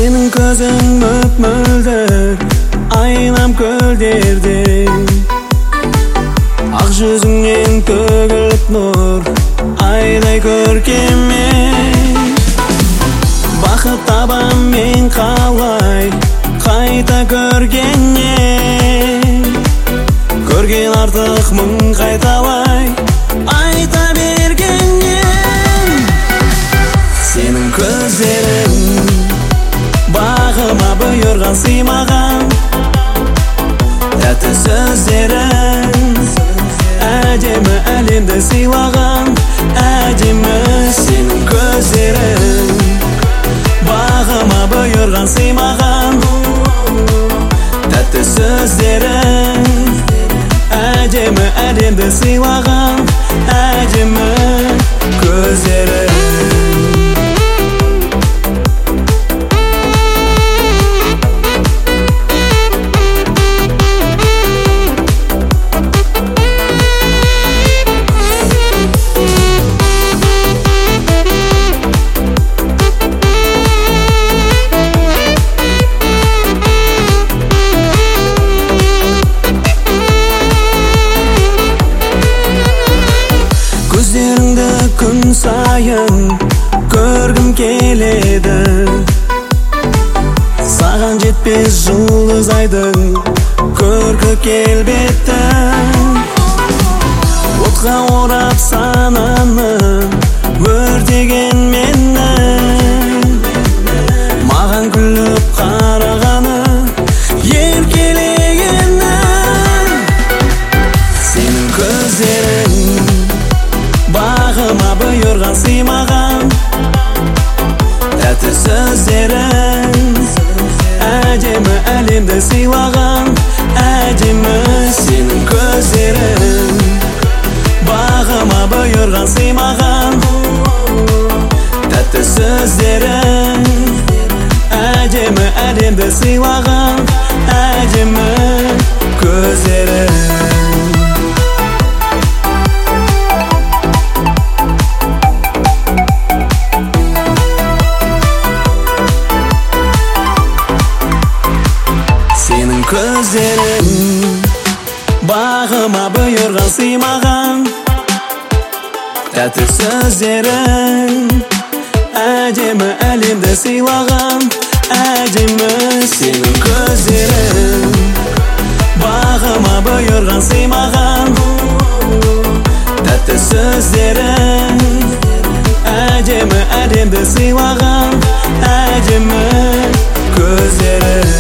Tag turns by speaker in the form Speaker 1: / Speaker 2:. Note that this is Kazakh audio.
Speaker 1: Senin közün möp-mölдөр aynam kölderdim. Ақ жүзіңнен төгіліп нұр айдай көркеммен. Бақыт табам мен қалай қайта көргеннен. Көрген артық мың қайталай айта бергеннен. Сенің көздерің бағыма бұйырған сыймаған. Тәтті сөздерің әдемі әлемді сыйлаған. Әдемі сенің көздерің бағыма бұйырған сыймаған. Тәтті сөздерің әдемі әлемді сыйлаған. Әдемі көздерің. Көздеріңді күн сайын көргім келеді. Саған жетпес жұлдыз айдың көркі келбеттің. Отқа орап сананы өртеген менің. Маған күліп қарағаны еркелегенің. Сенің көздерің бағыма бұйырған сыймаған. Тәтті сөздерің әдемі әлемді сыйлаған. Әдемі сенің көздерің бағыма бұйырған сыймаған. Тәтті сөздерің әдемі әлемді сыйлаған. Әдемі көздерің. Сенің көздерің бағыма бұйырған сыймаған. Тәтті сөздерің әдемі әлемді сыйлаған. Әдемі сенің көздерің бағыма бұйырған сыймаған. Тәтті сөздерің әдемі әлемді сыйлаған. Әдемі көздерің.